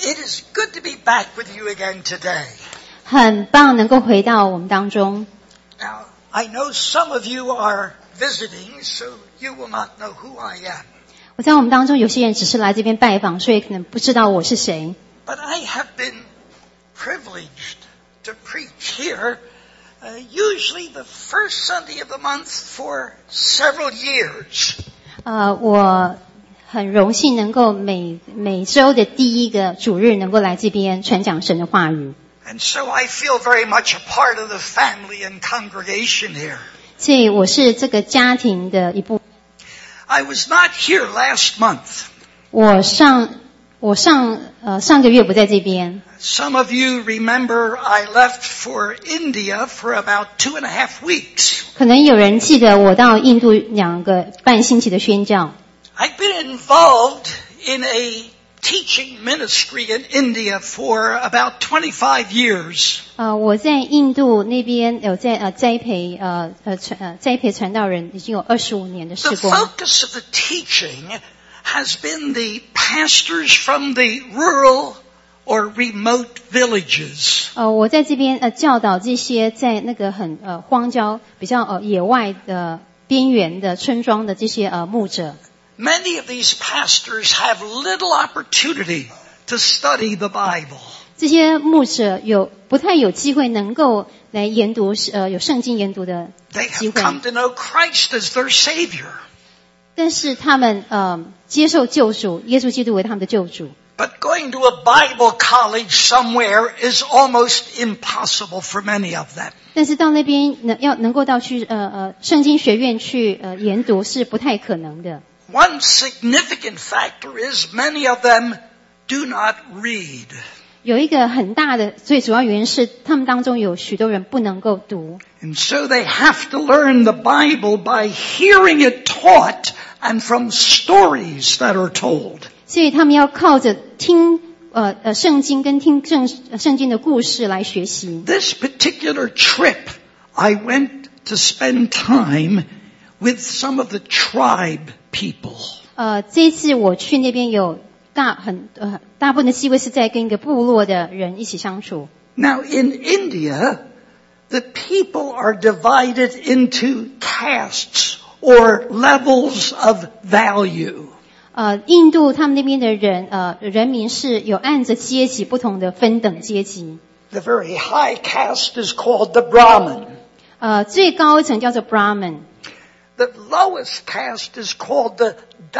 It is good to be back with you again today. 很棒能够回到我们当中。 Now, I know some of you are visiting, so you will not know who I am. 我在我们当中有些人只是来这边拜访，所以可能不知道我是谁。 But I have been privileged to preach here, usually the first Sunday of the month for several years. 我很荣幸能够每周的第一个主日能够来这边传讲神的话语。 And so I feel very much a part of the family and congregation here. 所以我是这个家庭的一部分。 I was not here last month. 我上个月不在这边。 Some of you remember I left for India for about 2.5 weeks. 可能有人记得我到印度2个半星期的宣教。 I've been involved in a teaching ministry in India for about 25 years. 我在印度那边有在栽培传道人已经有25年的 The 事工。 focus of the teaching has been the pastors from the rural or remote villages. 我在这边教导这些在那个很荒郊比较野外的边缘的村庄的这些牧者。 Many of these pastors have little opportunity to study the Bible. 这些牧者不太有机会能够来研读有圣经研读的 They 机 have 会， come to know Christ as their Savior. 但是他们接受救赎，耶稣基督为他们的救主。 But going to a Bible college somewhere is almost impossible for many of them. 但是到那边能够到去圣经学院去研读是不太可能的。 One significant factor is many of them do not read. 有一个很大的最主要原因是他们当中有许多人不能够读， And so they have to learn the Bible by hearing it taught and from stories that are told. 所以他们要靠着听圣经跟听圣经的故事来学习。 This particular trip, I went to spend time with some of the tribe people. 这一次我去那边有大部分的机会是在跟一个部落的人一起相处。 Now in India, the people are divided into castes or levels of value. 印度他们那边的人民是有按着阶级不同的分等阶级。 The very high caste is called the Brahmin. 最高一层叫做 Brahmin。 The lowest caste is called the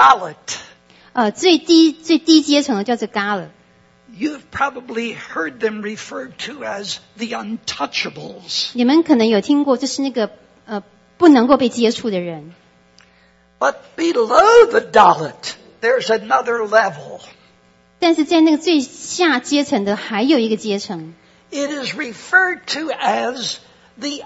Dalit. 最低阶层的叫做 Galit。 You've probably heard them referred to as the untouchables. 你们可能有听过，就是那个不能够被接触的人。 But below the Dalit, there's another level. 但是在那个最下阶层的还有一个阶层， It is referred to as the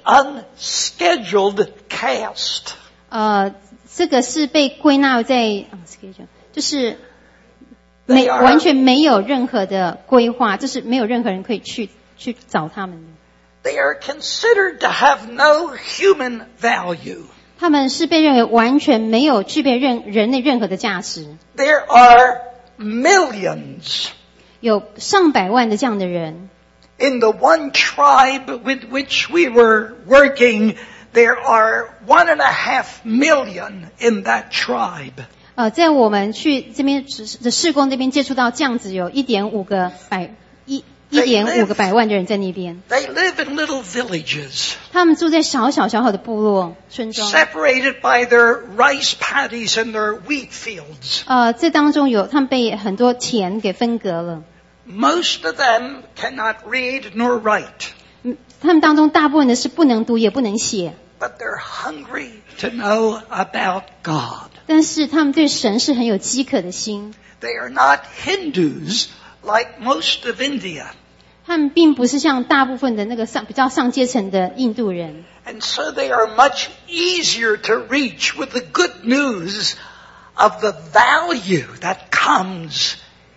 unscheduled caste. 这个是被归纳在就是 They are- 完全没有任何的规划，就是没有任何人可以去找他们的。 They are considered to have no human value. 他们是被认为完全没有具备人类任何的价值。 There are millions. 有上百万的这样的人。 In the one tribe with which we were working, there are 1.5 million in that tribe. 在我们去这边的事工这边接触到这样子有1.5个百万的人在那边。 They live in little villages, 他们住在小小的部落村庄。 separated by their rice paddies and their wheat fields. 这当中他们被很多田给分隔了。 Most of them cannot read nor write, 他们当中大部分的是不能读也不能写， but they're hungry to know about God. 但是他们对神是很有饥渴的心。 They are not Hindus like most of India. 他们并不是像大部分的那个比较上阶层的印度人， And so they are much easier to reach with the good news of the value that comes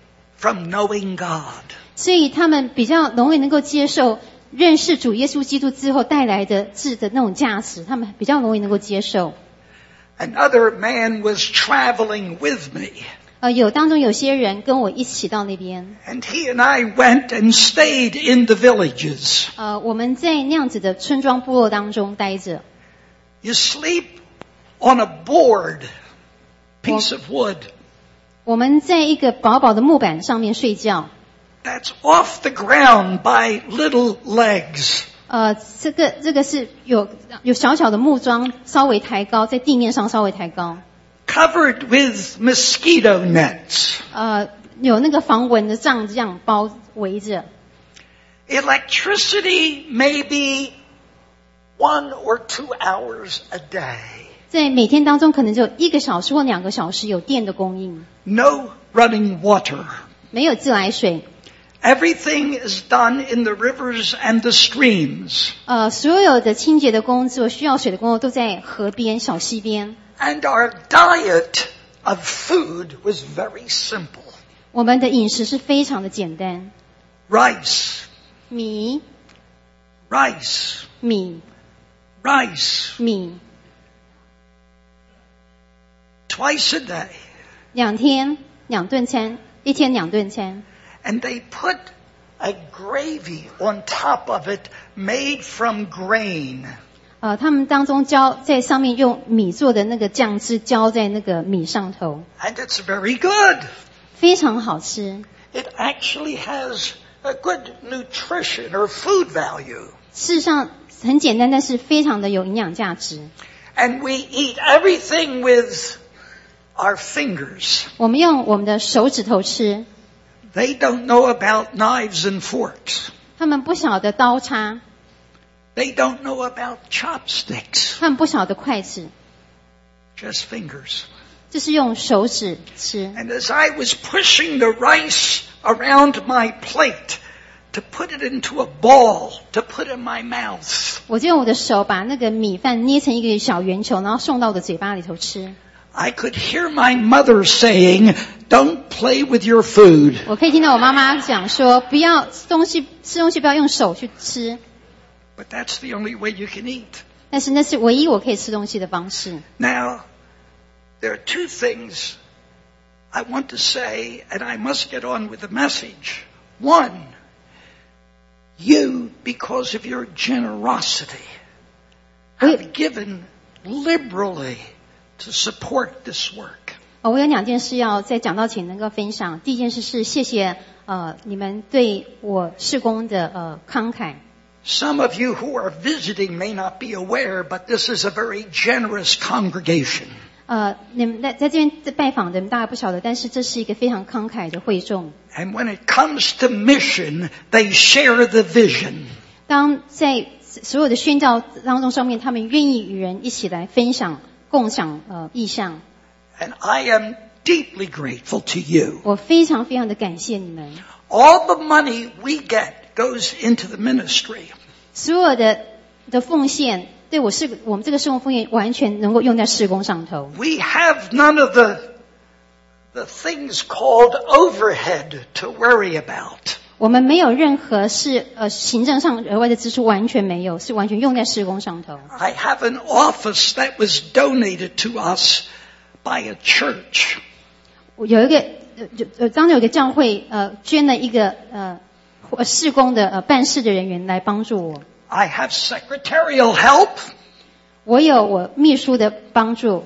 from knowing God. 所以他们比较容易能够接受认识主耶稣基督之后带来的那种价值，他们比较容易能够接受。 Another man was traveling with me. 有当中有些人跟我一起到那边。 And he and I went and stayed in the villages. 我们在那样子的村庄部落当中待着。 You sleep on a board, piece of wood. 我们在一个薄薄的木板上面睡觉。 That's off the ground by little legs. 这个是有小小的木桩，稍微抬高，在地面上稍微抬高。 Covered with mosquito nets. 有那个防蚊的帐这样包围着。 Electricity maybe 1 or 2 hours a day. 在每天当中可能只有1个小时或2个小时有电的供应。 No running water. 没有自来水。 Everything is done in the rivers and the streams. 所有的清洁的工作、需要水的工作都在河边、小溪边。 And our diet of food was very simple. 我们的饮食是非常的简单。 Rice. 米。 Rice. 米。 Rice. 米。 Twice a day. 2天2顿餐，1天2顿餐。 And they put a gravy on top of it made from grain. 他们当中在上面用米做的那个酱汁浇在那个米上头。 And it's very good. 非常好吃。 It actually has a good nutrition or food value. 事实上很简单，但是非常的有营养价值。 And we eat everything with our fingers. 我们用我们的手指头吃。 They don't know about knives and forks. 他们不晓得刀叉。 They don't know about chopsticks. 他们不晓得筷子。 Just fingers. 就是用手指吃。 And as I was pushing the rice around my plate to put it into a ball to put in my mouth. 我就用我的手把那个米饭捏成一个小圆球，然后送到我的嘴巴里头吃。 I could hear my mother saying, "Don't play with your food." 我可以听到我妈妈讲说，不要吃东西不要用手去吃。 But that's the only way you can eat. 但是那是唯一我可以吃东西的方式。 Now, there are 2 things I want to say, and I must get on with the message. 1, you, because of your generosity, have given liberally to support this work. 我有2件事要在讲道前能够分享。第一件事是谢谢你们对我事工的慷慨。 Some of you who are visiting may not be aware, but this is a very generous congregation. 你们在这边拜访的大家不晓得，但是这是一个非常慷慨的会众。 And when it comes to mission, they share the vision. 当在所有的宣教当中上面，他们愿意与人一起来分享、共享意向。 And I am deeply grateful to you. 我非常非常的感谢你们。 All the money we get goes into the ministry. 所有的奉献，对我们这个事工奉献完全能够用在事工上头。 We have none of the things called overhead to worry about. 我们没有任何是行政上额外的支出，完全没有，是完全用在事工上头。 I have an office that was donated to us by a church. 有一个当有一个教会捐了一个事工的办事的人员来帮助我。 I have secretarial help. 我有我秘书的帮助。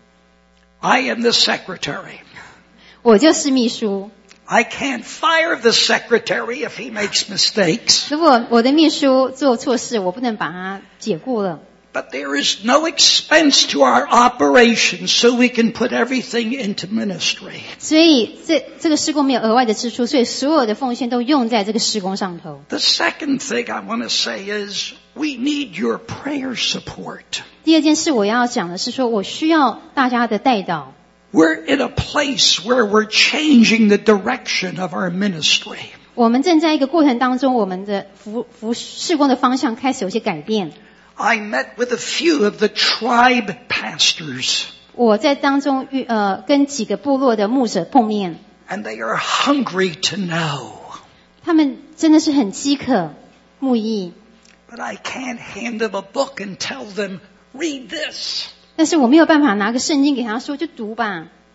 I am the secretary. 我就是秘书。 I can't fire the secretary if he makes mistakes. 如果我的秘书做错事，我不能把他解雇了。 But there is no expense to our operation, so we can put everything into ministry. 所以这个事工没有额外的支出，所以所有的奉献都用在这个事工上头。 The second thing I want to say is we need your prayer support. 第二件事我要讲的是说，我需要大家的代祷。 We're in a place where we're changing the direction of our ministry. 我们正在一个过程当中，我们的事工的方向开始有些改变。 I met with a few of the tribe pastors. 我在当中跟几个部落的牧者碰面。 And they are hungry to know. 他们真的是很饥渴慕义。 But I can't hand them a book and tell them, read this. 但是我没有办法拿个圣经给他说，就读吧。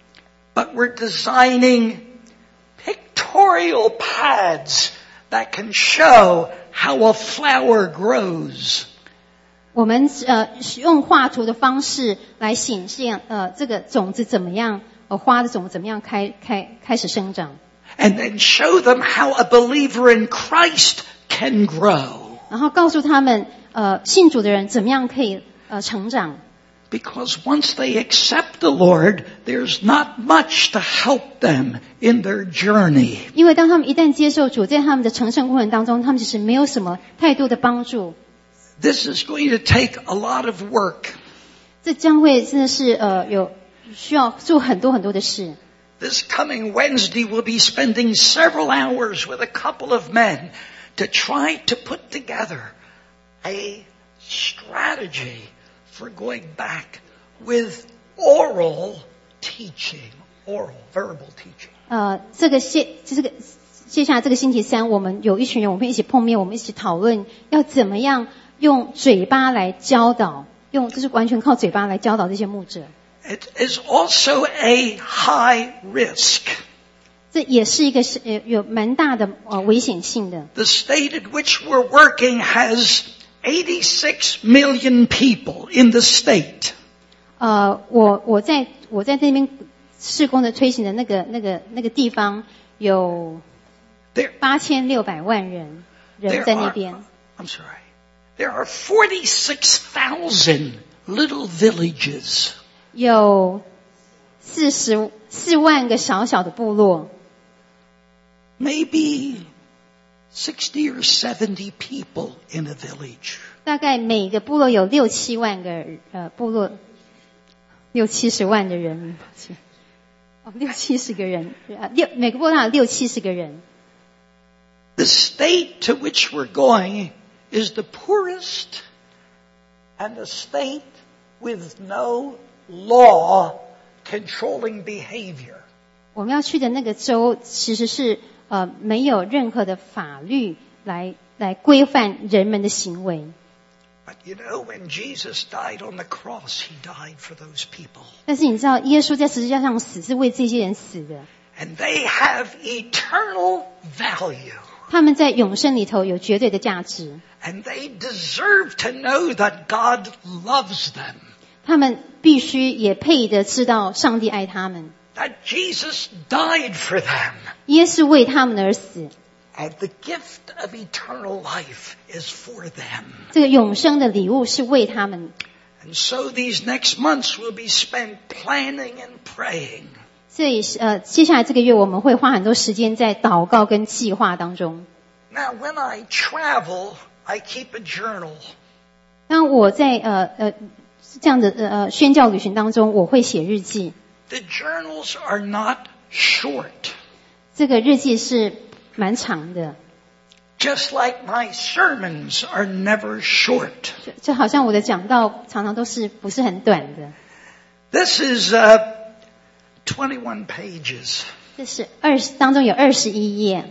but we're designing pictorial pads that can show how a flower grows. 我们用画图的方式来显现这个种子怎么样，花的种子怎么样开始生长。 And then show them how a believer in Christ can grow. 然后告诉他们信主的人怎么样可以成长。 Because once they accept the Lord, there's not much to help them in their journey. 因为当他们一旦接受主，在他们的成圣过程当中，他们其实没有什么太多的帮助。 This is going to take a lot of work. 这将会真的是需要做很多很多的事。 This coming Wednesday, we'll be spending several hours with a couple of men to try to put together a strategy for going back with oral teaching, verbal teaching. 接下来这个星期三，我们有一群人，我们一起碰面，我们一起讨论要怎么样用嘴巴来教导，就是完全靠嘴巴来教导这些牧者。 It is also a high risk. 这也是一个有蛮大的危险性的。 The state in which we're working has 86 million people in the state. 我在那边事工的推行的那个地方有8600万人在那边。 I'm sorry. There are 46,000 little villages. 有4万个小小的部落。 Maybe 60 or 70 people in a village. 大概每个部落有6-7万个部落，60-70万的人，6-70个人，每个部落有6-70个人。 The state to which we're going is the poorest and a state with no law controlling behavior. 我们要去的那个州其实是没有任何的法律来规范人们的行为。 But you know, when Jesus died on the cross, he died for those people. 但是你知道，耶稣在十字架上死是为这些人死的。 And they have eternal value. 他们在永生里头有绝对的价值。 And they deserve to know that God loves them. 他们必须也配得知道上帝爱他们。 That Jesus died for them. 耶稣为他们而死。 And the gift of eternal life is for them. 这个永生的礼物是为他们。 And so these next months will be spent planning and praying. 所以接下来这个月我们会花很多时间在祷告跟计划当中。 Now when I travel, I keep a journal. 当我在这样的宣教旅行当中，我会写日记。 The journals are not short. 这个日记是蛮长的。 Just like my sermons are never short. 就好像我的讲道常常都是不是很短的。 This is 21 pages. 这是当中有21页。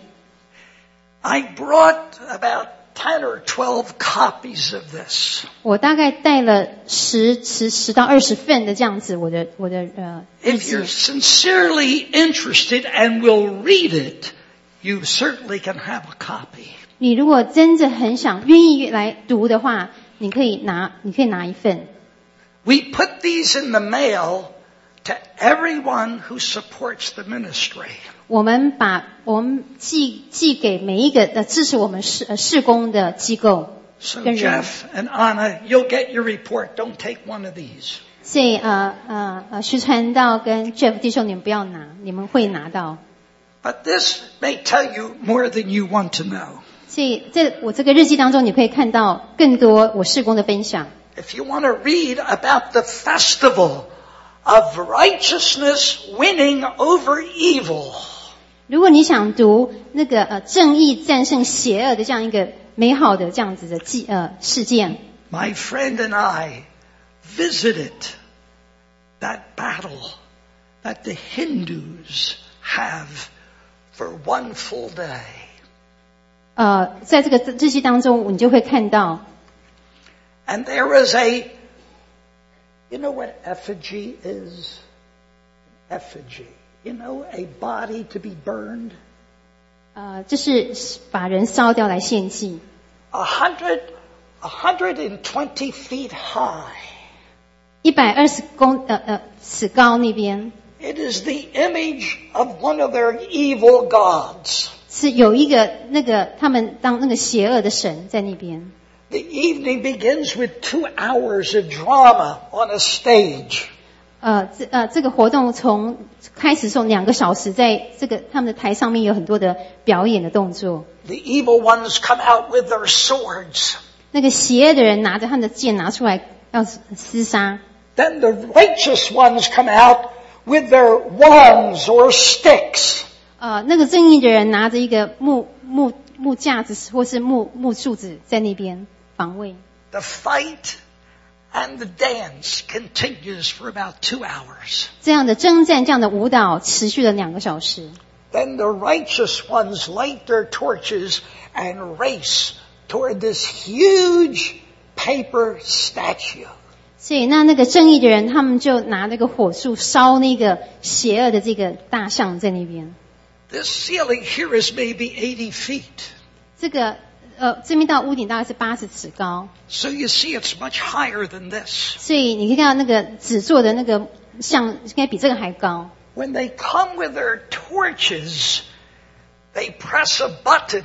I brought about 10 or 12 copies of this. 我大概带了10到20份的这样子，我的日 If 记。 you're sincerely interested and will read it, you certainly can have a copy. 你如果真的很愿意来读的话，你可以拿一份。 We put these in the mail to everyone who supports the ministry. 我们寄给每一个支持我们事工的机构 So 跟人。 Jeff and Anna, you'll get your report. Don't take one of these. 所以徐传道跟 Jeff 弟兄，你们不要拿，你们会拿到。 But this may tell you more than you want to know. 所以在我这个日记当中，你可以看到更多我事工的分享。 If you want to read about the festival of righteousness winning over evil, 如果你想读那个正义战胜邪恶的这样一个美好的这样子的事件， my friend and I visited that battle that the Hindus have for one full day. 在这个日记当中，你就会看到。 And there was you know what effigy is? Effigy You know, a body to be burned. 这是把人烧掉来献祭。 120 feet high. 120尺高那边。 It is the image of one of their evil gods. 是有一个他们当那个邪恶的神在那边。 The evening begins with 2 hours of drama on a stage. 这个活动从开始从2个小时，在他们的台上面有很多的表演的动作。 The evil ones come out with their swords. 那个邪恶的人拿着他们的剑拿出来要厮殺。 Then the righteous ones come out with their wands or sticks. 那个正义的人拿着一个木架子或是木柱子在那边防卫。 The fight and the dance continues for about 2 hours. 这样的征战，这样的舞蹈持续了2个小时。 Then the righteous ones light their torches and race toward this huge paper statue. 所以那个正义的人，他们就拿那个火柱烧那个邪恶的这个大象在那边。 This ceiling here is maybe 80 feet. 这边到屋顶大概是80尺高。 So you see it's much higher than this. 所以你可以看到那个纸做的那个像应该比这个还高。 When they come with their torches, they press a button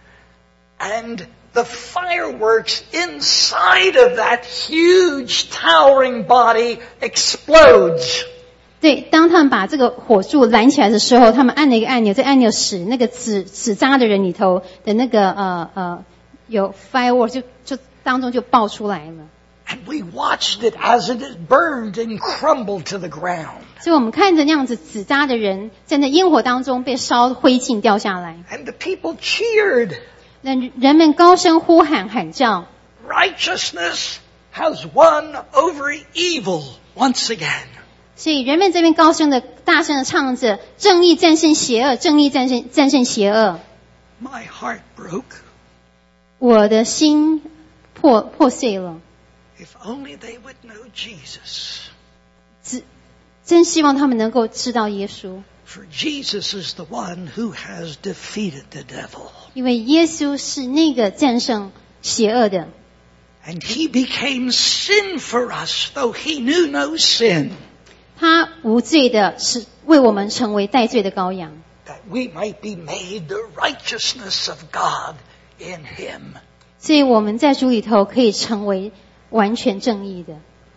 and the fireworks inside of that huge towering body explodes. 对，当他们把这个火柱燃起来的时候，他们按了一个按钮，这按钮使那个纸扎的人里头的那个有 fireworks 就当中就爆出来了。 And we watched it as it is burned and crumbled to the ground. 所以我们看着那样子纸扎的人在那烟火当中被烧灰烬掉下来。 And the people cheered. 那人们高声呼喊喊叫。 Righteousness has won over evil once again. 所以人们这边高声的大声的唱着正义战胜邪恶，正义战胜邪恶。 My heart broke. 我的心破碎了。 If only they would know Jesus. 真希望他们能够知道耶稣。 For Jesus is the one who has defeated the devil. 因为耶稣是那个战胜邪恶的。 And he became sin for us, though he knew no sin. 他无罪的是为我们成为代罪的羔羊。 That we might be made the righteousness of God in him. 所以我们在主里头可以成为完全正义的。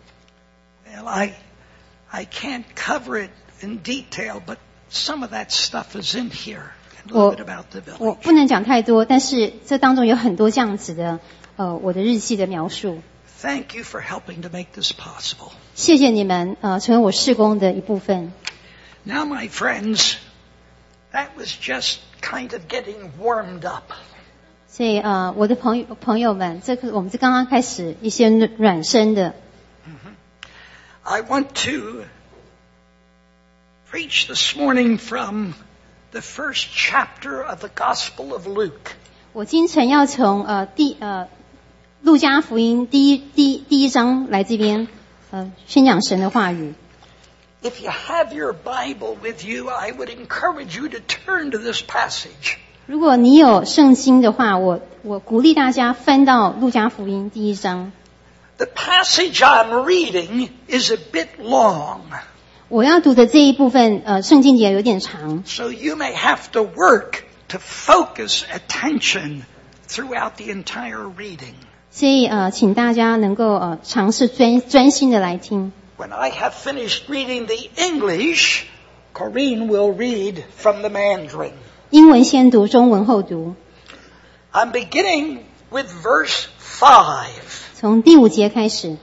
Well, I can't cover it in detail, but some of that stuff is in here. A little bit about the village. 我不能讲太多，但是这当中有很多这样子的我的日记的描述。 Thank you for helping to make this possible. 谢谢你们成为我事工的一部分。 Now, my friends, that was just kind of getting warmed up. 所以我的朋友们，我们是刚刚开始一些软身的。 I want to preach this morning from the first chapter of the Gospel of Luke. 我今晨要从路加福音第一章来这边宣讲神的话语。 If you have your Bible with you, I would encourage you to turn to this passage. 如果你有圣经的话，我鼓励大家翻到路加福音第一章。 The passage I'm reading is a bit long. 我要读的这一部分圣经节有点长。 So you may have to work to focus attention throughout the entire reading. 所以请大家能够尝试专心的来听。 When I have finished reading the English, Corinne will read from the Mandarin. 英文先读，中文后读。 I'm beginning with verse 5. 从第5节开始。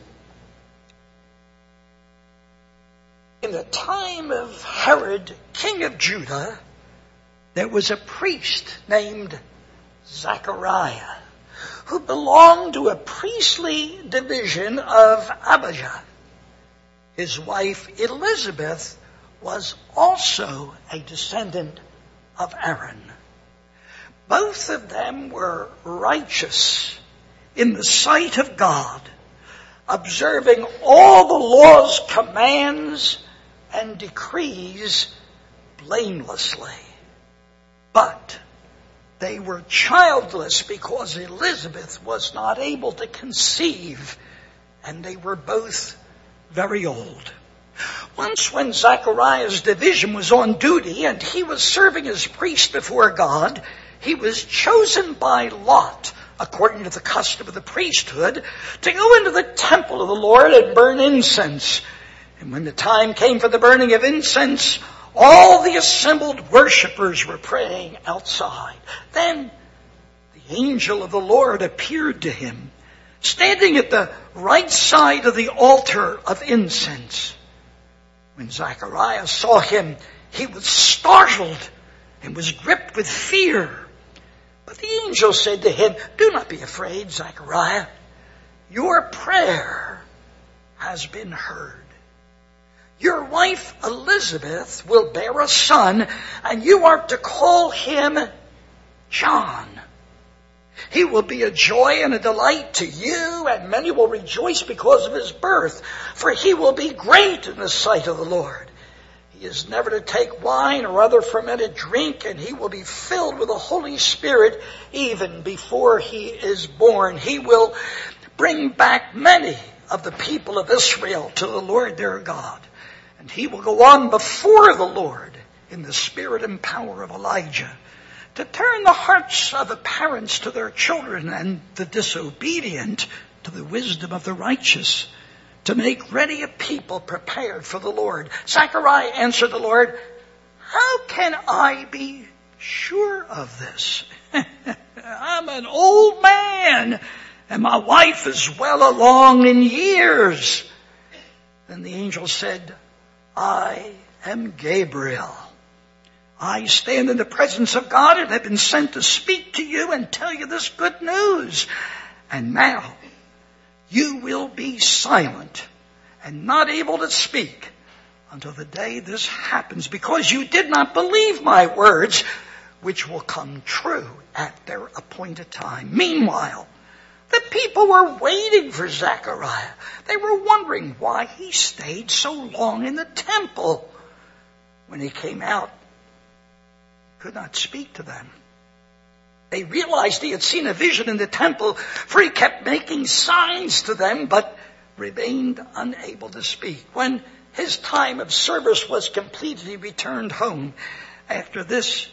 In the time of Herod, king of Judah, there was a priest named Zechariah, who belonged to a priestly division of Abijah. His wife Elizabeth was also a descendant of Aaron. Both of them were righteous in the sight of God, observing all the law's commands and decrees blamelessly. But they were childless because Elizabeth was not able to conceive, and they were both very old. Once when Zachariah's division was on duty and he was serving as priest before God, he was chosen by lot, according to the custom of the priesthood, to go into the temple of the Lord and burn incense. And when the time came for the burning of incense, all the assembled worshipers were praying outside. Then the angel of the Lord appeared to him, standing at the right side of the altar of incense. When Zachariah saw him, he was startled and was gripped with fear. But the angel said to him, "Do not be afraid, Zachariah. Your prayer has been heard. Your wife Elizabeth will bear a son, and you are to call him John. He will be a joy and a delight to you, and many will rejoice because of his birth, for he will be great in the sight of the Lord. He is never to take wine or other fermented drink, and he will be filled with the Holy Spirit even before he is born. He will bring back many of the people of Israel to the Lord their God. And he will go on before the Lord in the spirit and power of Elijah, to turn the hearts of the parents to their children and the disobedient to the wisdom of the righteous, to make ready a people prepared for the Lord." Zechariah answered the Lord, "How can I be sure of this? I'm an old man, and my wife is well along in years." Then the angel said, "I am Gabriel. I stand in the presence of God and have been sent to speak to you and tell you this good news. And now you will be silent and not able to speak until the day this happens, because you did not believe my words, which will come true at their appointed time." Meanwhile, the people were waiting for Zechariah. They were wondering why he stayed so long in the temple. When he came out, he could not speak to them. They realized he had seen a vision in the temple, for he kept making signs to them, but remained unable to speak. When his time of service was completed, he returned home. After this,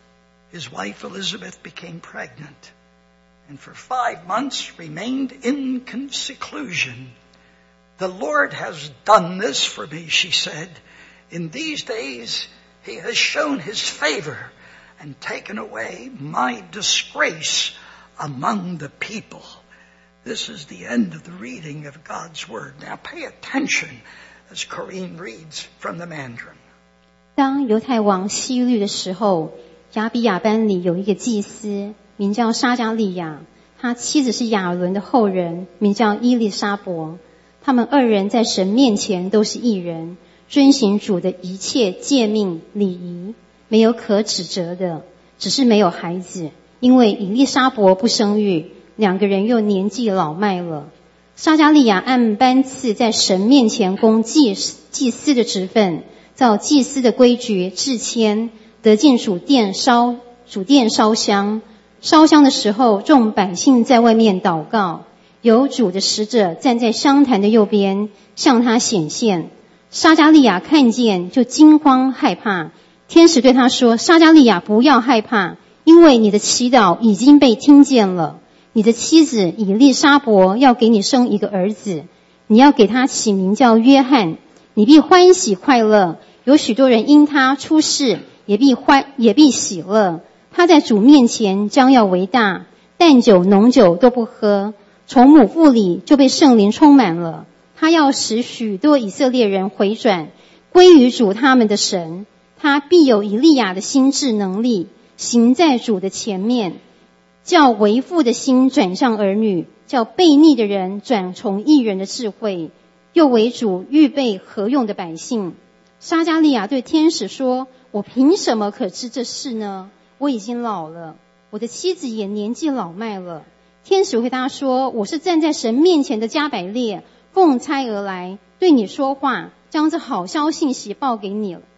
his wife Elizabeth became pregnant, and for 5 months remained in seclusion. "The Lord has done this for me," she said. "In these days he has shown his favor and taken away my disgrace among the people." This is the end of the reading of God's Word. Now pay attention as Corinne reads from the Mandarin. 当犹太王希律的时候，亚比亚班里有一个祭司，名叫撒迦利亚，他妻子是亚伦的后人，名叫伊丽莎伯。他们二人在神面前都是义人，遵行主的一切诫命礼仪，没有可指责的，只是没有孩子，因为以利沙伯不生育，两个人又年纪老迈了。撒迦利亚按班次在神面前供祭司的职分，照祭司的规矩制签，得进主殿烧香。烧香的时候，众百姓在外面祷告，有主的使者站在香坛的右边，向他显现。撒迦利亚看见，就惊慌害怕。天使对他说：“撒迦利亚，不要害怕，因为你的祈祷已经被听见了。你的妻子以利沙伯要给你生一个儿子，你要给他起名叫约翰。你必欢喜快乐，有许多人因他出世，也必喜乐。他在主面前将要为大，淡酒浓酒都不喝，从母腹里就被圣灵充满了。他要使许多以色列人回转，归于主他们的神。他必有以利亚的心智能力，行在主的前面，叫为父的心转向儿女，叫悖逆的人转从义人的智慧，又为主预备合用的百姓。撒迦利亚对天使说：“我凭什么可知这事呢？我已经老了，我的妻子也年纪老迈了。”天使回答说：“我是站在神面前的加百列，奉差而来，对你说话，将这好消息报给你了。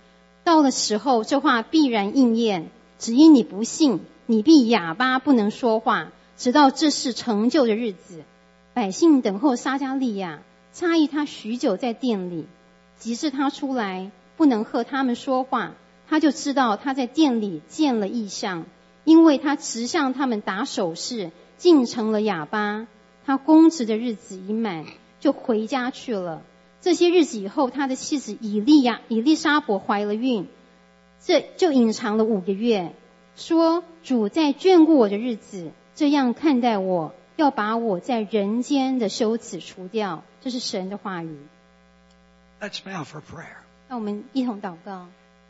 到了时候，这话必然应验。只因你不信，你必哑巴不能说话，直到这事成就的日子。百姓等候撒迦利亚，诧异他许久在殿里。即是他出来，不能和他们说话，他就知道他在殿里见了异象，因为他直向他们打手势，竟成了哑巴。他公职的日子已满，就回家去了。这些日子以后，他的妻子以利沙伯怀了孕，这就隐藏了5个月，说主在眷顾我的日子，这样看待我，要把我在人间的羞耻除掉。这是神的话语。 Let's bow for prayer. 让我们一同祷告。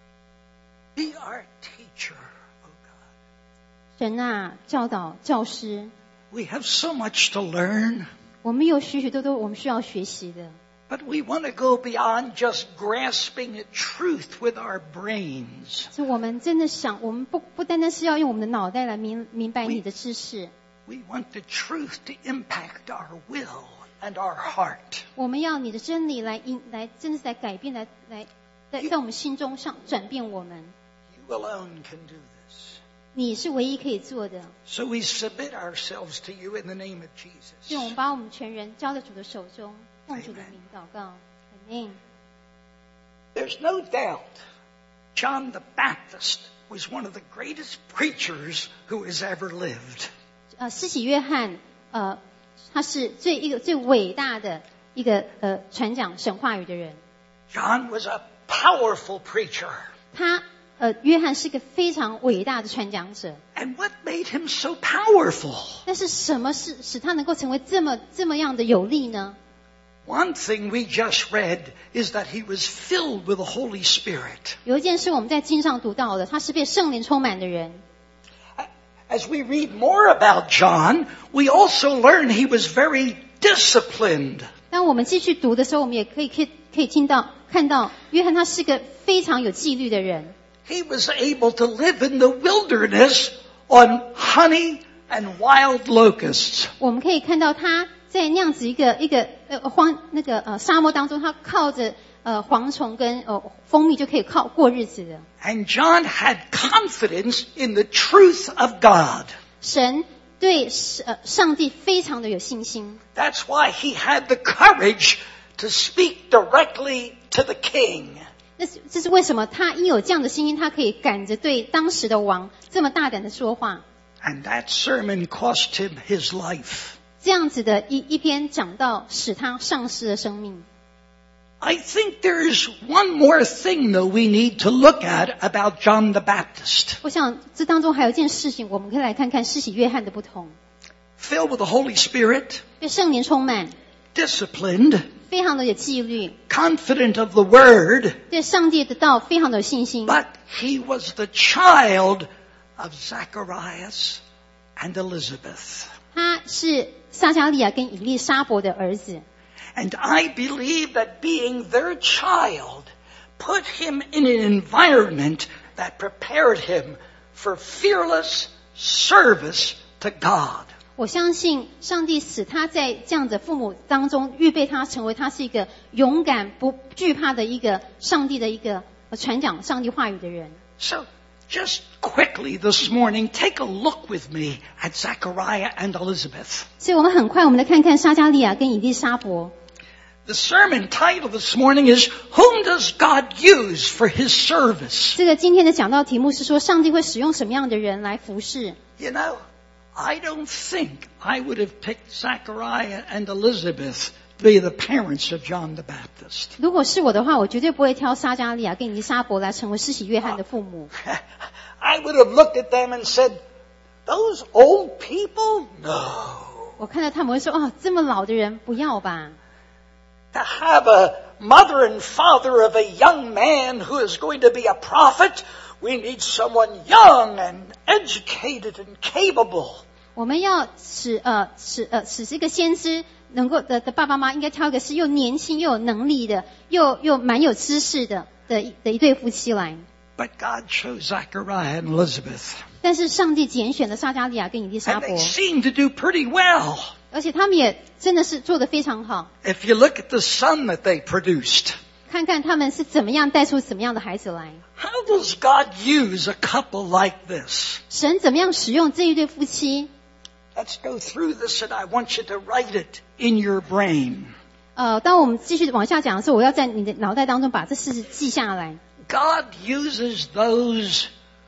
Be our teacher, O God. 神啊，教导教师， We have so much to learn, 我们有许许多多我们需要学习的， but we want to go beyond just grasping at truth with our brains. 所以我们真的想，我们不单单是要用我们的脑袋来明白你的知识， We want the truth to impact our will and our heart. 我们要你的真理来真的是来改变，来在我们心中上转变我们。 You alone can do this. 你是唯一可以做的， So we submit ourselves to you in the name of Jesus. 所以我们把我们全人交在主的手中，奉主的名祷告。Amen。 There's no doubt John the Baptist was one of the greatest preachers who has ever lived. 施洗约翰，他是一个最伟大的一个传讲神话语的人。 John was a powerful preacher. 约翰是个非常伟大的传讲者。 And what made him so powerful? 但是什么是使他能够成为这么样的有力呢？ One thing we just read is that he was filled with the Holy Spirit. 有一件事我们在经上读到的，他是被圣灵充满的人。 As we read more about John, we also learn he was very disciplined. 当我们继续读的时候，我们也可以看到约翰他是个非常有纪律的人。 He was able to live in the wilderness on honey and wild locusts. 我们可以看到他在那样子一个沙漠当中，他靠着蝗虫跟蜂蜜就可以过日子的。 And John had confidence in the truth of God. 神对上帝非常的有信心。 That's why he had the courage to speak directly to the king. 这是为什么他因有这样的信心，他可以赶着对当时的王这么大胆的说话。 And that sermon cost him his life. 这样子的一篇讲道使他丧失了生命。 I think there is one more thing though we need to look at about John the Baptist. 我想这当中还有一件事情，我们可以来看看施洗约翰的不同。 Filled with the Holy Spirit, 被圣灵充满， disciplined, 非常的有纪律， confident of the word, 对上帝的道非常的有信心。 but he was the child of Zacharias and Elizabeth. 他是撒迦利亚跟以利沙伯的儿子。 And I believe that being their child put him in an environment that prepared him for fearless service to God. 我相信上帝使他在这样的父母当中预备他成为他是一个勇敢不惧怕的一个上帝的一个传讲上帝话语的人。 So just quickly this morning, take a look with me at Zachariah and Elizabeth. 所以我们很快我们来看看撒迦利亚跟以利沙伯。 The sermon title this morning is, Whom Does God Use for His Service? 这个今天的讲道题目是说上帝会使用什么样的人来服侍。 You know, I don't think I would have picked Zachariah and Elizabeth to be the parents of John the Baptist. 如果是我的话，我绝对不会挑撒迦利亚跟以利沙伯来成为施洗约翰的父母。 I would have looked at them and said, Those old people? No. 我看到他们会说：“哦，这么老的人不要吧。” To have a mother and father of a young man who is going to be a prophet, we need someone young and educated and capable. 我们要使这个先知能够的爸爸妈妈应该挑一个是又年轻又有能力的，又蛮有知识的一对夫妻来。 But God chose Zachariah and Elizabeth. 但是上帝拣选了撒迦利亚跟以利沙 And 伯， they seem to do pretty well. 而且他们也真的是做得非常好。 If you look at the son that they produced, 看看他们是怎么样带出怎么样的孩子来。 How does God use a couple like this? 神怎么样使用这一对夫妻？ Let's go through this and I want you to write it in your brain. 当我们继续往下讲的时候，我要在你的脑袋当中把这事记下来。 God uses those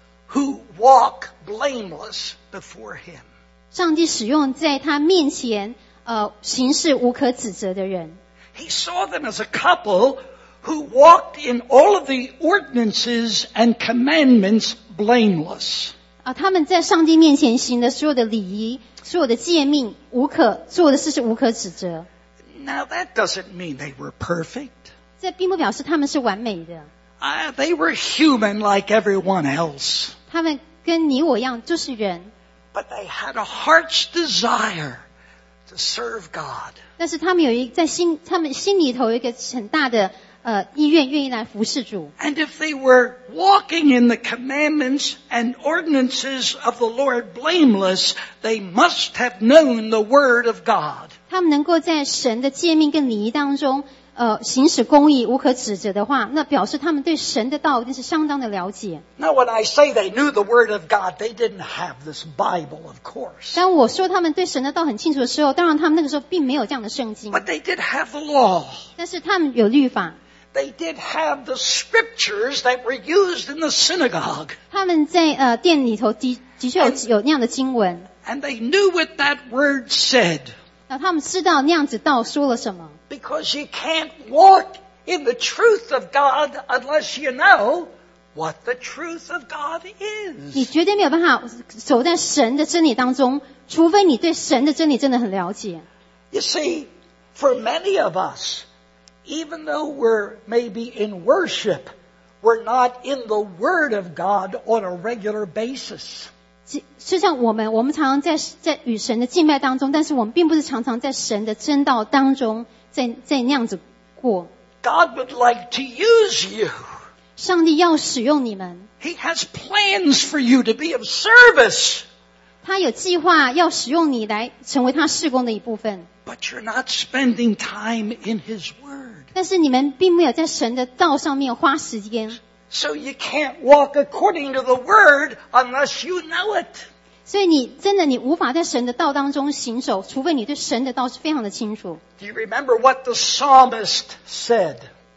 who walk blameless before Him. 上帝使用在他面前行事无可指责的人。 He saw them as a couple who walked in all of the ordinances and commandments blameless. 他们在上帝面前行的所有的礼仪、所有的诫命，做的事是无可指责。 Now that doesn't mean they were perfect. 这并不表示他们是完美的。 They were human like everyone else. 他们跟你我一样，就是人。 But they had a heart's desire to serve God. 但是他们他们心里头有一个很大的意愿，愿意来服侍主。 And if they were walking in the commandments and ordinances of the Lord blameless, they must have known the Word of God. 他们能够在神的诫命跟礼仪当中行使公义无可指责的话，那表示他们对神的道一定是相当的了解。 Now when I say they knew the Word of God, they didn't have this Bible, of course. 当我说他们对神的道很清楚的时候，当然他们那个时候并没有这样的圣经。 But they did have the law. 但是他们有律法。 They did have the scriptures that were used in the synagogue. 他们在殿里头的确有那样的经文。 And they knew what that word said. 那他们知道那样子道说了什么。 Because you can't walk in the truth of God unless you know what the truth of God is. 你绝对没有办法走在神的真理当中，除非你对神的真理真的很了解。 You see, for many of us, even though we're maybe in worship, we're not in the Word of God on a regular basis. 就像我们常常在与神的敬拜当中，但是我们并不是常常在神的真道当中在那样子过。 God would like to use you. 上帝要使用你们。 He has plans for you to be of service. 他有计划要使用你来成为他事工的一部分。 But you're not spending time in His Word. 但是你们并没有在神的道上面花时间。 So you can't walk according to the Word unless you know it. 所以你无法在神的道当中行走，除非你对神的道是非常的清楚。 Do you remember what the psalmist said?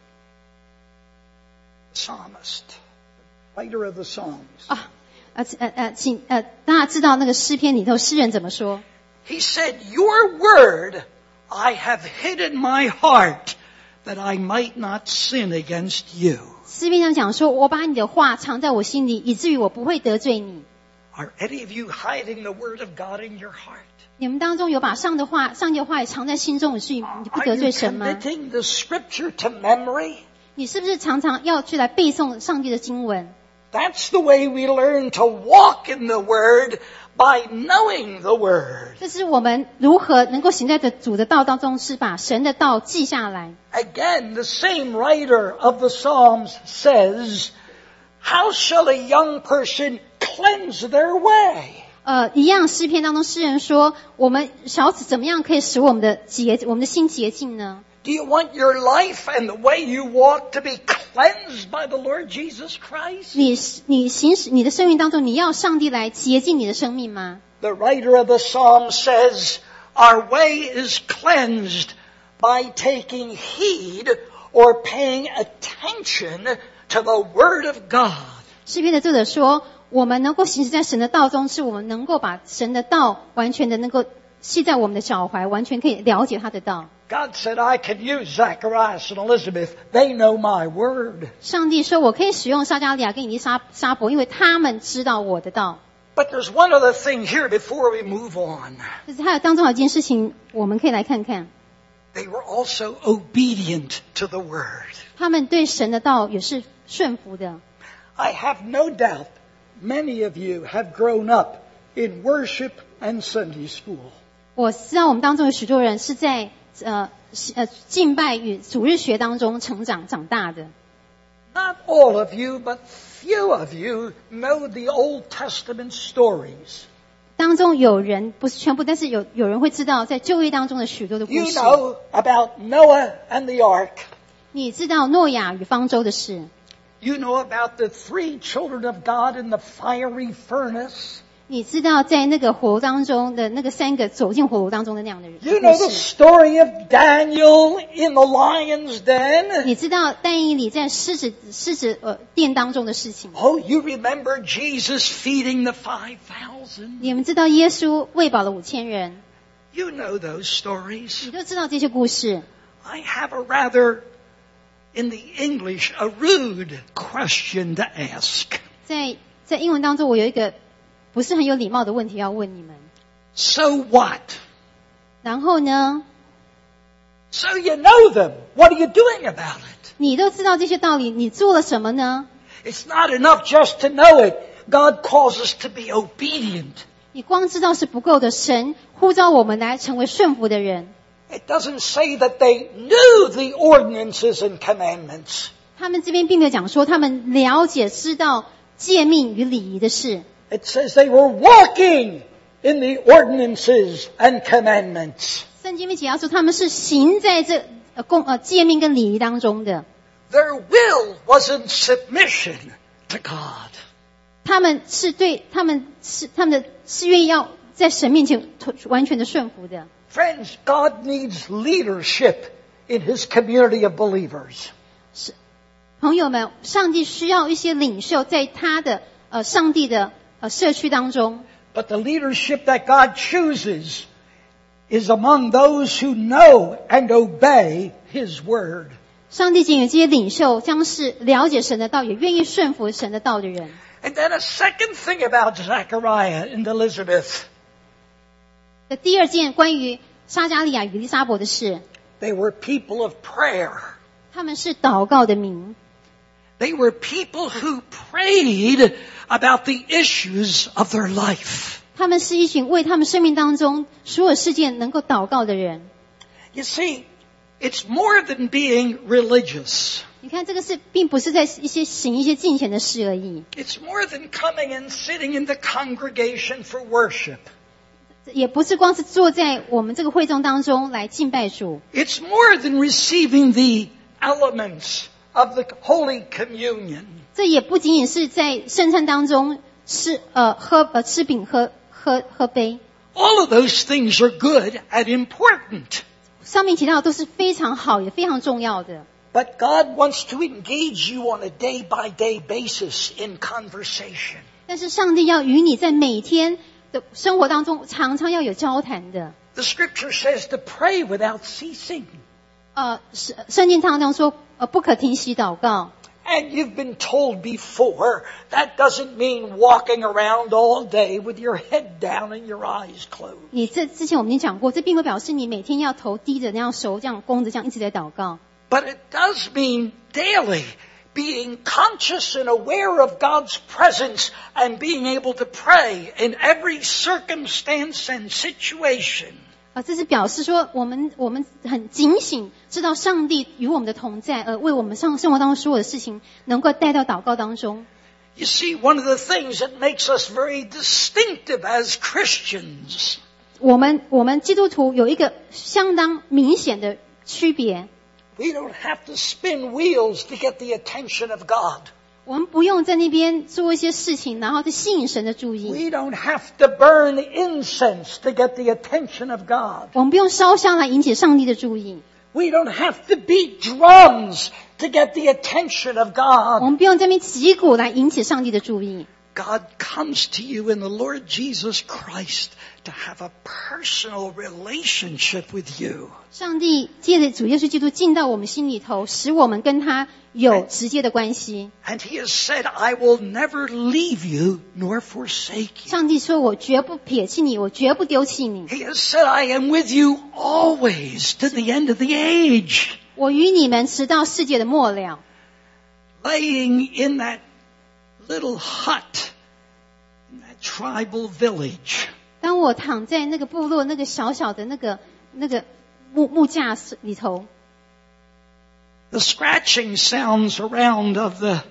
Psalmist, writer of the Psalms. 大家知道那个诗篇里头诗人怎么说？ He said, "Your word I have hid in my heart that I might not sin against you." 诗篇上讲说，我把你的话藏在我心里，以至于我不会得罪你。 Are any of you hiding the word of God in your heart? 你们当中有把上帝的话也藏在心中，以至于你不 Are 得 you 罪神吗？ committing the scripture to memory? 你是不是常常要去来背诵上帝的经文？ That's the way we learn to walk in the word, by knowing the word. 这是我们如何能够行在主的道当中，是把神的道记下来。 Again, the same writer of the Psalms says, "How shall a young person cleanse their way?" 一样诗篇当中诗人说，我们小子怎么样可以使我们的心洁净呢？ Do you want your life and the way you walk to be cleansed by the Lord Jesus Christ? 你行使你的生命当中，你要上帝来洁净你的生命吗？ The writer of the Psalm says, "Our way is cleansed by taking heed or paying attention to the Word of God." 诗篇的作者说，我们能够行驶在神的道中，是我们能够把神的道完全的能够系在我们的脚踝，完全可以了解他的道。 God said, "I can use Zacharias and Elizabeth. They know my word." 上帝说，我可以使用撒迦利亚跟以利沙伯，因为他们知道我的道。 But there's one other thing here before we move on. 但是还有当中有一件事情，我们可以来看看， They were also obedient to the word. 他们对神的道也是顺服的。 I have no doubt many of you have grown up in worship and Sunday school. 我知道我们当中有许多人是在敬拜与主日学当中长大的。 Not all of you, but few of you know the Old Testament stories. 当中有人不是全部，但是有人会知道在旧约当中的许多的故 You 事。 know about Noah and the ark. 你知道诺亚与方舟的事， You know about the 3 children of God in the fiery furnace. 你知道在那个火炉当中的那个3个走进火炉当中的那样的人 You know 故 the 事， story of Daniel in the lion's den. 你知道但以理在狮子殿当中的事情， Oh, you remember Jesus feeding the 5,000. 你们知道耶稣喂饱了5000人， You know those stories. 你都知道这些故事。 I have a rather, in the English, a rude question to ask. 在英文当中，我有一个不是很有礼貌的问题要问你们。 So what? 然后呢， So you know them. What are you doing about it? 你都知道这些道理，你做了什么呢？ It's not enough just to know it. God calls us to be obedient. 你光知道是不够的，神呼召我们来成为顺服的人。 It doesn't say that they knew the ordinances and commandments. 他们这边并没有讲说他们了解知道诫命与礼仪的事， It says they were walking in the ordinances and commandments. 圣经里讲说他们是行在这诫命跟礼仪当中的， Their will was in submission to God. 他们是愿意要在神面前完全的顺服的。 Friends, God needs leadership in His community of believers. 朋友们，上帝需要一些领袖在他的上帝的社区当中。 But the leadership that God chooses is among those who know and obey His word. 上帝拣选这些领袖，将是了解神的道，也愿意顺服神的道的人。 And then a second thing about Zechariah and Elizabeth. 第二件关于撒迦利亚与以利沙伯的事， They were people of prayer. 他们是祷告的民， They were people who prayed about the issues of their life. 他们是一群为他们生命当中所有事件能够祷告的人。 You see, it's more than being religious. 你看，这个是并不是在行一些敬虔的事而已， It's more than coming and sitting in the congregation for worship. 也不是光是坐在我们这个会众当中来敬拜主， It's more than receiving the elements of the Holy Communion. 这也不仅仅是在圣餐当中吃饼喝杯， All of those things are good and important. 上面提到的都是非常好也非常重要的。 But God wants to engage you on a day-by-day basis in conversation. 但是上帝要与你在每天的生活当中常常要有交谈的。 The Scripture says to pray without ceasing. 圣经当中说不可停息祷告。 And you've been told before, that doesn't mean walking around all day with your head down and your eyes closed. 你之前我们已经讲过，这并不表示你每天要头低着，那样手这样弓着，这样一直在祷告。 But it does mean daily being conscious and aware of God's presence and being able to pray in every circumstance and situation. 这是表示说我们很警醒，知道上帝与我们的同在，为我们生活当中所有的事情能够带到祷告当中。 You see, one of the things that makes us very distinctive as Christians 我们基督徒有一个相当明显的区别， we don't have to spin wheels to get the attention of God. 我们不用在那边做一些事情，然后再吸引神的注意。 We don't have to burn incense to get the attention of God. 我们不用烧香来引起上帝的注意， We don't have to beat drums to get the attention of 我 God. 们不用在那边击鼓来引起上帝的注意。 God comes to you in the Lord Jesus Christ to have a personal relationship with you. 上帝借着主耶稣基督进到我们心里头，使我们跟他有直接的关系。 And He has said, I will never leave you nor forsake you. 上帝说：“我绝不撇弃你，我绝不丢弃你。 He has said, I am with you always to the end of the age. 我与你们直到世界的末了。” Laying in that little hut in that tribal village. 当我躺在那个部落那个小小的那个木架里头， The scratching sounds around of the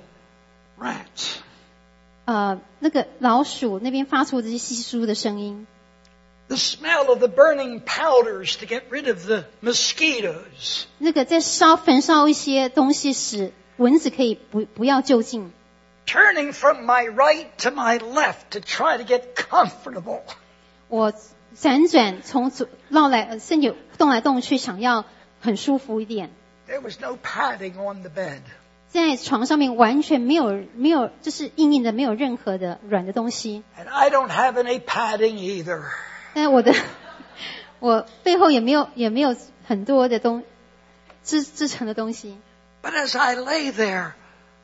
rats. 那个老鼠那边发出这些稀疏的声音， The smell of the burning powders to get rid of the mosquitoes. 那个在焚烧一些东西，使蚊子可以不要就近。 Turning from my right to my left to try to get comfortable. 我辗转从绕来身体动来动去，想要很舒服一点。 There was no padding on the bed. 在床上面完全没有，就是硬硬的，没有任何的软的东西。 And I don't have any padding either. 但我背后也没有很多的支撑的东西。 But as I lay there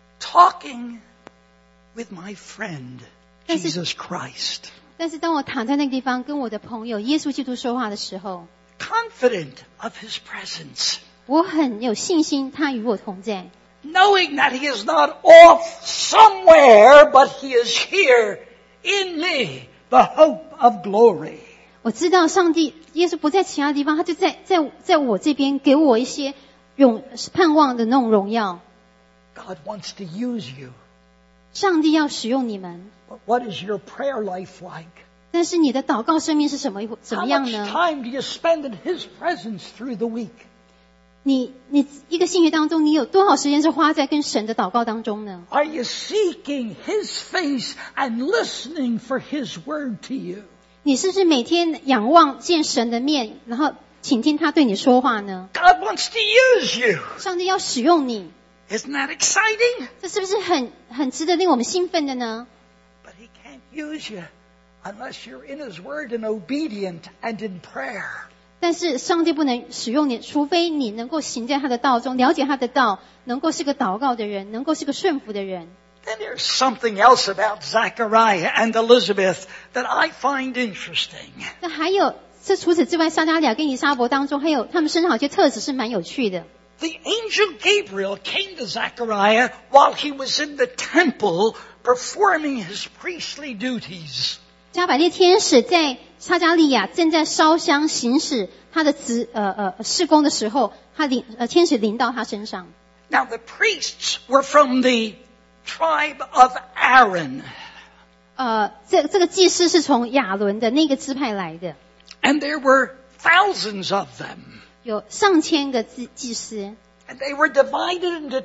talking with my friend, Jesus Christ, 但是当我躺在那个地方跟我的朋友耶稣基督说话的时候， confident of His presence, 我很有信心他与我同在， knowing that He is not off somewhere, but He is here in me, the hope of glory. 我知道上帝耶稣不在其他地方，他就在我这边，给我一些盼望的那种荣耀。 God wants to use you. 上帝要使用你们， But what is your prayer life like? 但是你的祷告生命是怎么 How 样 much 呢？ time do you spend in His presence through the week? 你一个星期当中，你有多少时间是花在跟神的祷告当中呢？ Are you seeking His face and listening for His word to you? 你是不是每天仰望见神的面，然后倾听他对你说话呢？ God wants to use you. 上帝要使用你， Isn't that exciting? 这是不是很值得令我们兴奋的呢？ But He can't use you unless you're in His word and obedient and in prayer. 但是上帝不能使用你，除非你能够行在他的道中，了解他的道，能够是个祷告的人，能够是个顺服的人。 Then there's something else about Zechariah and Elizabeth that I find interesting. 那还有，除此之外，撒迦利亚跟以撒伯当中，还有他们身上有些特质是蛮有趣的。 The angel Gabriel came to Zechariah while he was in the temple performing his priestly duties. 加百列天使在撒迦利亚正在烧香行使他的事工的时候，天使临到他身上。 Now the priests were from the tribe of Aaron. 这个祭司是从亚伦的那个支派来的， And there were thousands of them. 有上千个祭司。 And they were divided into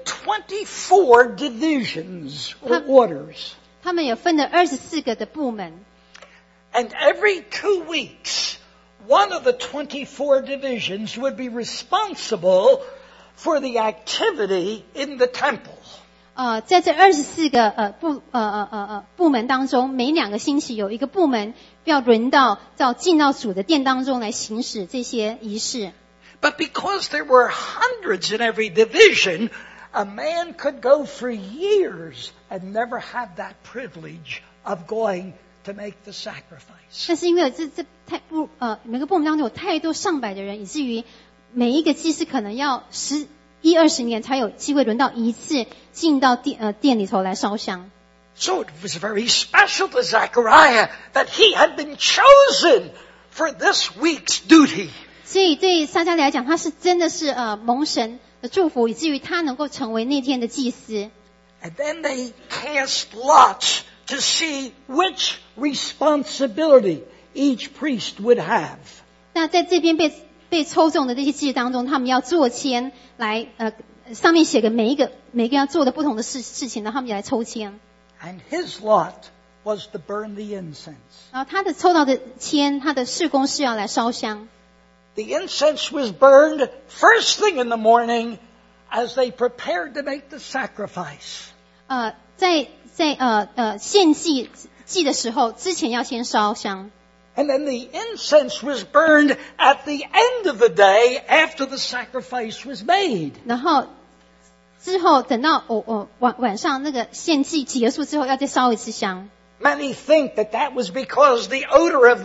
24 divisions or orders. 他们有分了24个的部门。 And every 2 weeks, one of the 24 divisions would be responsible for the activity in the temple. 在这24个部门当中，每2个星期有一个部门要轮到进到主的殿当中来行使这些仪式。 But because there were hundreds in every division, a man could go for years and never have that privilege of going to make the sacrifice. 但是因为每个部门当中有太多上百的人，以至于每一个祭司可能要10-20年才有机会轮到一次进到殿里头来烧香。 So it was very special to Zechariah that he had been chosen for this week's duty. 所以对撒迦利来讲，他是真的是蒙神的祝福，以至于他能够成为那天的祭司。 And then they cast lots to see which responsibility each priest would have. 那在这边被抽中的这些祭司当中，他们要做签来上面写个每一个要做的不同的事情呢，他们也来抽签。 And his lot was to burn the incense. 然后他的抽到的签，他的事工是要来烧香。 The incense was burned first thing in the morning as they prepared to make the sacrifice. 在献祭的时候，之前要先烧香。 And then the incense was burned at the end of the day after the sacrifice was made. 然后之后等到晚上那个献祭结束之后，要再烧一次香。 Many think that was because the odor of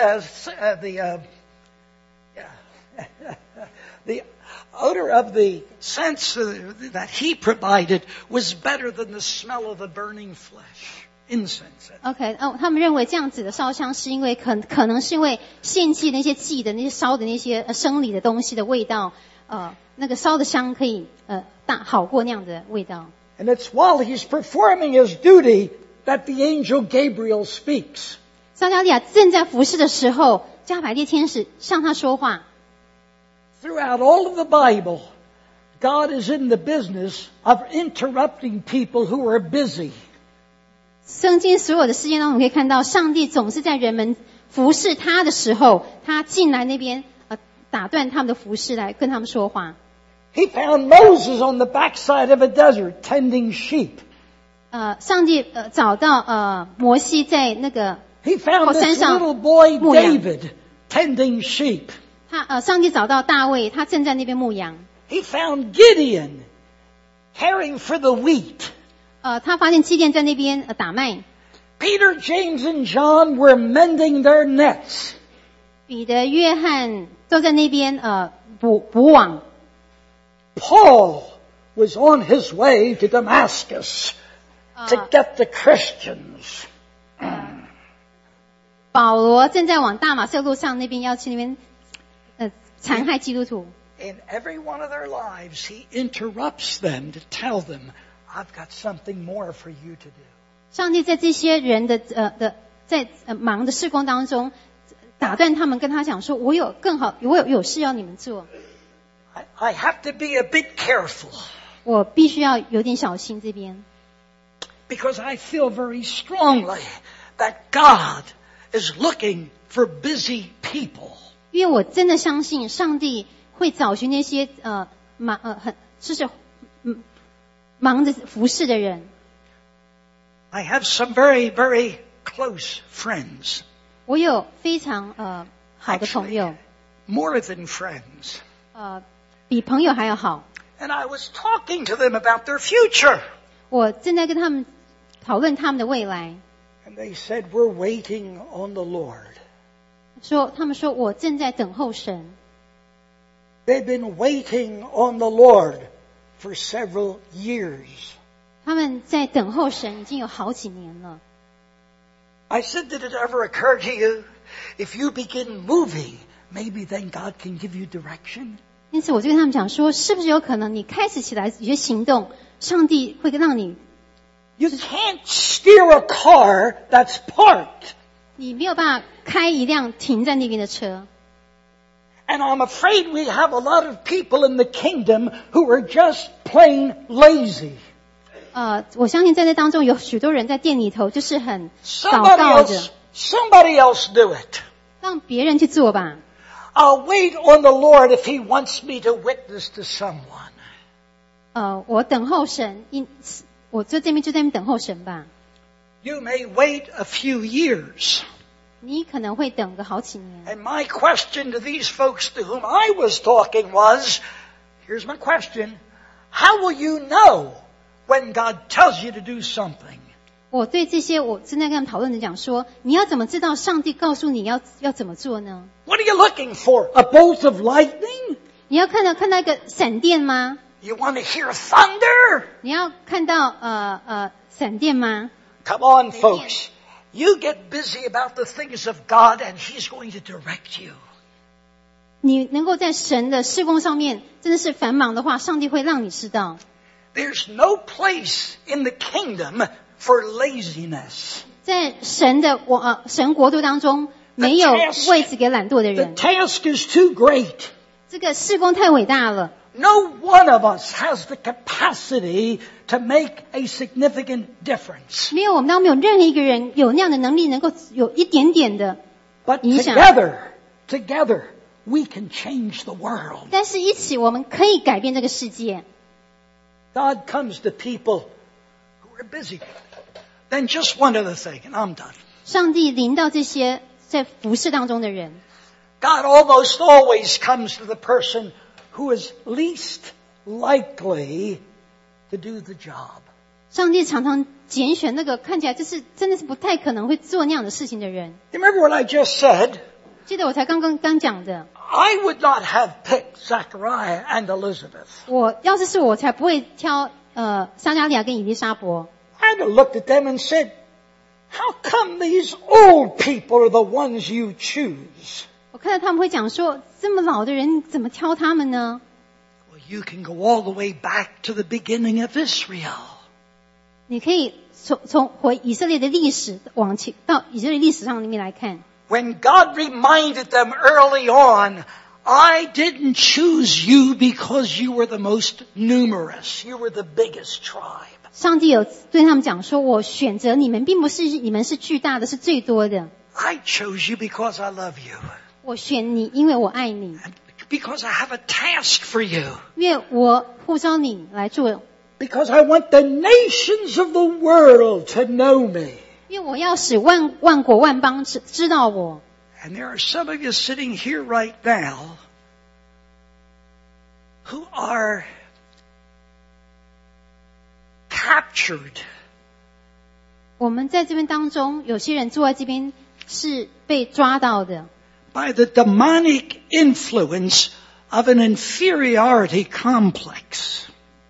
the odor of the sense that he provided was better than the smell of the burning flesh. Incense. OK， 他们认为这样子的烧香是因为可能是因为献祭那些祭的那些烧的那些生理的东西的味道，那个烧的香可以好过那样的味道。 And it's while he's performing his duty that the angel Gabriel speaks. 撒迦利亚正在服侍的时候，加百列天使向他说话。 Throughout all of the Bible, God is in the business of interrupting people who are busy. 圣经所有的事件当中，我们可以看到，上帝总是在人们服侍他的时候，他进来那边打断他们的服侍，来跟他们说话。 He found Moses on the backside of a desert tending sheep. 上帝找到摩西在那个 He found 山 this 上 little boy 牧羊。 David tending sheep. 上帝找到大卫，他正在那边牧羊。 He found Gideon caring for the wheat. 他发现基甸在那边打麦。 Peter, James, and John were mending their nets. 彼得、约翰都在那边补网。 Paul was on his way to Damascus to get the Christians. 保罗正在往大马色路上那边要去那边残害基督徒。 In every one of their lives, he interrupts them to tell them, I've got something more for you to do. 上帝在这些人的在忙的事工当中，打断他们，跟他讲说：“我有更好，我有事要你们做。” I have to be a bit careful. 我必须要有点小心这边。 Because I feel very strongly that God is looking for busy people. 因为我真的相信上帝会找寻那些忙着服侍的人。 I have some very, very close friends. 我有非常好的朋友， More than friends. 比朋友还要好。 And I was talking to them about their future. 我正在跟他们讨论他们的未来。 And they said, we're waiting on the Lord. 他们说我正在等候神。 They've been waiting on the Lord for several years. 他们在等候神已经有好几年了。 I said, did it ever occur to you, if you begin moving, maybe then God can give you direction? 因此我就跟他们讲说，是不是有可能你开始起来有些行动，上帝会让你 You can't steer a car that's parked. 你没有办法开一辆停在那边的车。 And I'm afraid we have a lot of people in the kingdom who are just plain lazy. 我相信在这当中有许多人在店里头就是很祷告着， Somebody else do it. 让别人去做吧。 I'll wait on the Lord if He wants me to witness to someone. 我等候神，我在这边就在那边等候神吧。 You may wait a few years. 你可能会等个好几年。 And my question to these folks to whom I was talking was, here's my question, how will you know when God tells you to do something? 我对这些我正在跟他们讨论的讲说，你要怎么知道上帝告诉你要怎么做呢？ What are you looking for? A bolt of lightning? 你要看到一个闪电吗？ You want to hear thunder? 你要看到闪电吗？ Come on, folks. You get busy about the things of God and He's going to direct you. 你能够在神的事工上面真的是繁忙的话，上帝会让你知道。 There's no place in the kingdom for laziness. 在神的神国度当中，没有位置给懒惰的 The 人。 task is too great. 这个事工太伟大了， No one of us has the capacity to make a significant difference. 没有我们当中没有任何一个人有那样的能力，能够有一点点的 But 影响。 together, we can change the world. 但是一起我们可以改变这个世界。 God comes to people who are busy. Then just one other thing, and I'm done. 上帝临到这些在服事当中的人， God almost always comes to the person who is least likely to do the job. 上帝常常拣选那个看起来真的是不太可能会做那样的事情的人。 You remember what I just said? 记得我才刚讲的， I would not have picked Zechariah and Elizabeth. 我要是我才不会挑撒迦利亚跟以利沙伯。 I'd have looked at them and said, how come these old people are the ones you choose? 我看到他们会讲说，这么老的人怎么挑他们呢？ Well, you can go all the way back to the beginning of Israel. 你可以从回以色列的历史往前到以色列历史上里面来看。 When God reminded them early on, I didn't choose you because you were the most numerous. You were the biggest tribe. 上帝有对他们讲说，我选择你们，并不是你们是巨大的，是最多的。 I chose you because I love you. 我选你，因为我爱你。 Because I have a task for you. 因为我呼召你来做。 Because I want the nations of the world to know me. 因为我要使万国万邦知道我。 And there are some of you sitting here right now who are captured. 我们在这边当中，有些人坐在这边是被抓到的。 By the demonic influence of an inferiority complex.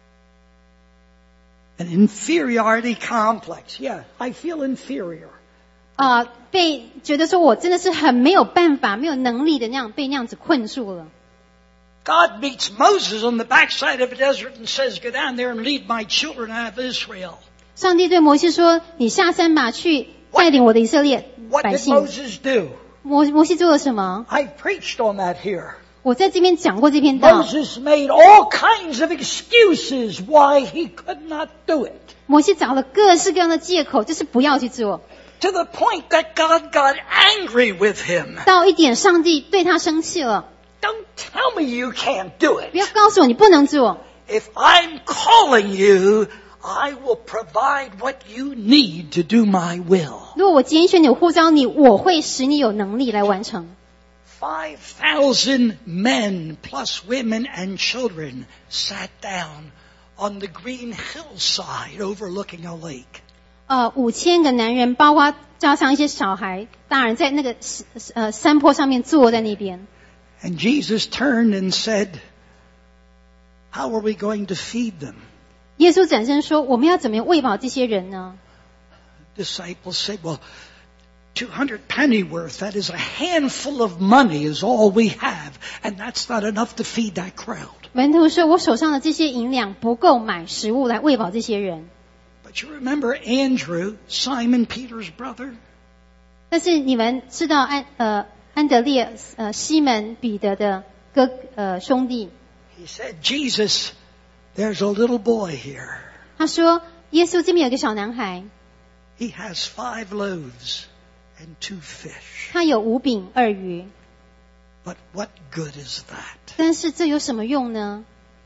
An inferiority complex. Yeah, I feel inferior. 被觉得说我真的是很没有办法、没有能力的那样被那样子困住了。 God meets Moses on the backside of the desert and says, "Go down there and lead my children out of Israel." 上帝对摩西说：“你下山吧，去带领我的以色列百姓。” What did Moses do? 摩西做了什么？ I preached on that here. 我在这边讲过这篇道。 Moses made all kinds of excuses why he could not do it. 摩西找了各式各样的借口，就是不要去做。 To the point that God got angry with him. 到一点，上帝对他生气了。 Don't tell me you can't do it. 不要告诉我你不能做。 If I'm calling you, I will provide what you need to do my will. 如果我拣选你，呼召你，我会使你有能力来完成。 5,000 men plus women and children sat down on the green hillside overlooking a lake. 5000个男人，包括加上一些小孩、大人，在那个山坡上面坐在那边。 And Jesus turned and said, "How are we going to feed them?" 耶稣转身说：“我们要怎么样喂饱这些人呢？” Disciples said, "Well, 200 pennyworth, that is a handful of money is all we have, and that's not enough to feed that crowd." 门徒说：“我手上的这些银两不够买食物来喂饱这些人。” But you remember Andrew, Simon Peter's brother? 但是你们知道安德烈西门彼得的兄弟。 He said, "Jesus, there's a little boy here. 他说：“耶稣这边有个小男孩。” He has 5 loaves and 2 fish. 他有5饼2鱼。 But what good is that? 但是这有什么用呢？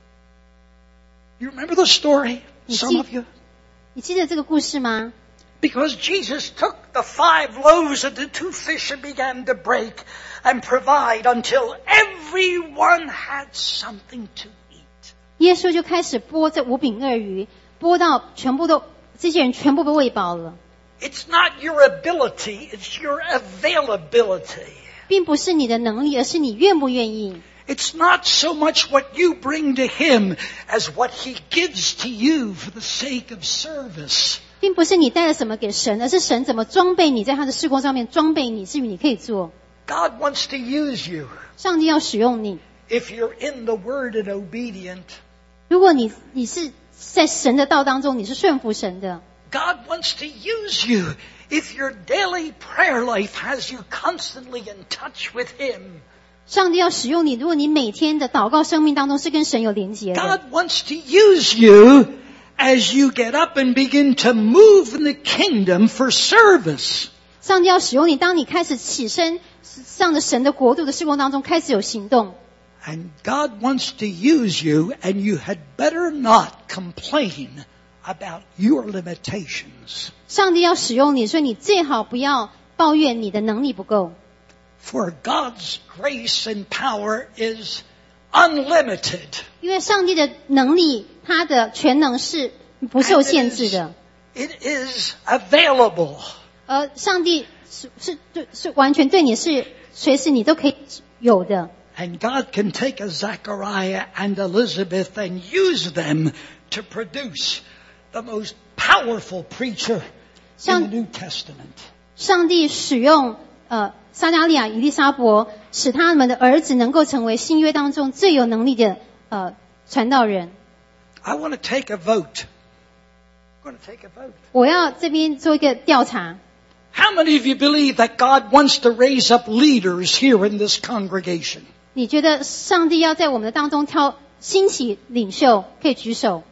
You remember the story? Some of you? 你记得这个故事吗？ Because Jesus took the 5 loaves and the 2 fish and began to break and provide until everyone had something to eat. 耶稣就开始拨这5饼2鱼，拨到这些人全部被喂饱了。 It's not your ability, it's your availability. 并不是你的能力，而是你愿不愿意。 It's not so much what you bring to Him as what He gives to you for the sake of service. 并不是你带了什么给神，而是神怎么装备你，在他的事工上面装备你，至于你可以做。 God wants to use you. 上帝要使用你。 If you're in the Word and obedient, 如果你是在神的道当中，你是顺服神的。 God wants to use you if your daily prayer life has you constantly in touch with Him. 上帝要使用你，如果你每天的祷告生命当中是跟神有连结的。 God wants to use you as you get up and begin to move in the kingdom for service. 上帝要使用你，当你开始起身，向着神的国度的事工当中开始有行动。 And God wants to use you, and you had better not complain about your limitations. 上帝要使用你，所以你最好不要抱怨你的能力不够。 For God's grace and power is unlimited. 因为上帝的能力，他的全能是不受限制的。 It is available. 而上帝是完全对你是随时你都可以有的。 And God can take a Zechariah and Elizabeth and use them to produce the most powerful preacher in the New Testament. 上帝使用撒迦利亚、以利沙伯，使他们的儿子能够成为新约当中最有能力的传道人。 I want to take a vote. I'm going to take a vote. 我要这边做一个调查。 How many of you believe that God wants to raise up leaders here in this congregation? 你觉得上帝要在我们的当中兴起领袖？可以举手。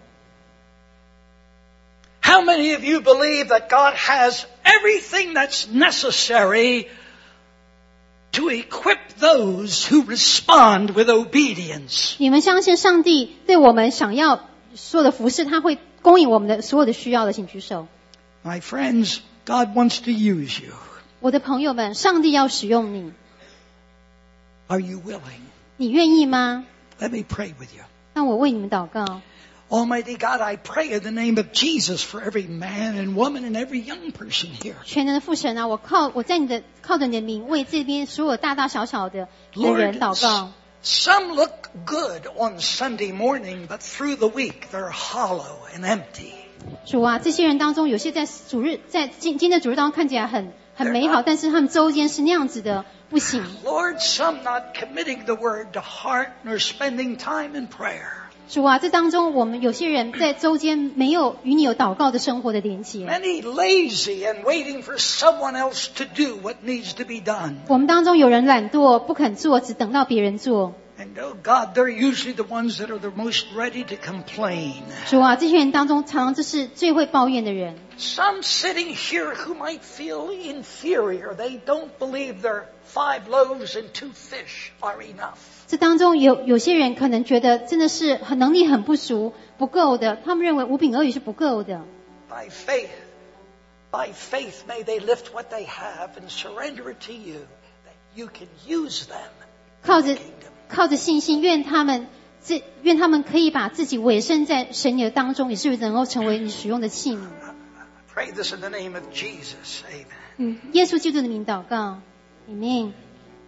How many of you believe that God has everything that's necessary to equip those who respond with obedience? 你们相信上帝对我们想要所有的服事，他会供应我们的所有的需要的，请举手。 My friends, God wants to use you. 我的朋友们，上帝要使用你， Are you willing? 你愿意吗？ Let me pray with you. 让我为你们祷告。 Almighty God, I pray in the name of Jesus for every man and woman and every young person here. 全能的父神啊，我靠着你的名，为这边所有大大小小的人祷告。 Some look good on Sunday morning, but through the week they're hollow and empty. 主啊，这些人当中，有些在今天的主日当中看起来很美好，但是他们周间是那样子的不行。 Lord, some not committing the word to heart nor spending time in prayer. 主啊，这当中我们有些人在周间没有与你有祷告的生活的连结。 Many lazy and waiting for someone else to do what needs to be done. 我们当中有人懒惰，不肯做，只等到别人做。 And oh God, they're usually the ones that are the most ready to complain. 主啊，这些人当中常常就是最会抱怨的人。 Some sitting here who might feel inferior. They don't believe their 5 loaves and 2 fish are enough. 这当中有些人可能觉得真的是能力很不足，不够的，他们认为5饼2鱼是不够的。 By faith may they lift what they have and surrender it to you, that you can use them. 靠着信心，愿他们可以把自己委身在神你的当中，也是能够成为你使用的器皿。 Pray this in the name of Jesus. Amen. 耶稣基督的名祷告，Amen。